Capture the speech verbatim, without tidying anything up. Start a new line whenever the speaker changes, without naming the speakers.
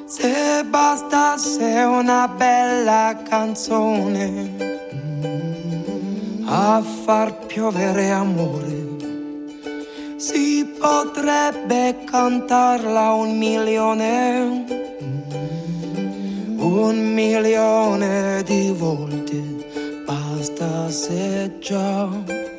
Se bastasse una bella canzone a far piovere amore, si potrebbe cantarla un milione, un milione di volte, bastasse già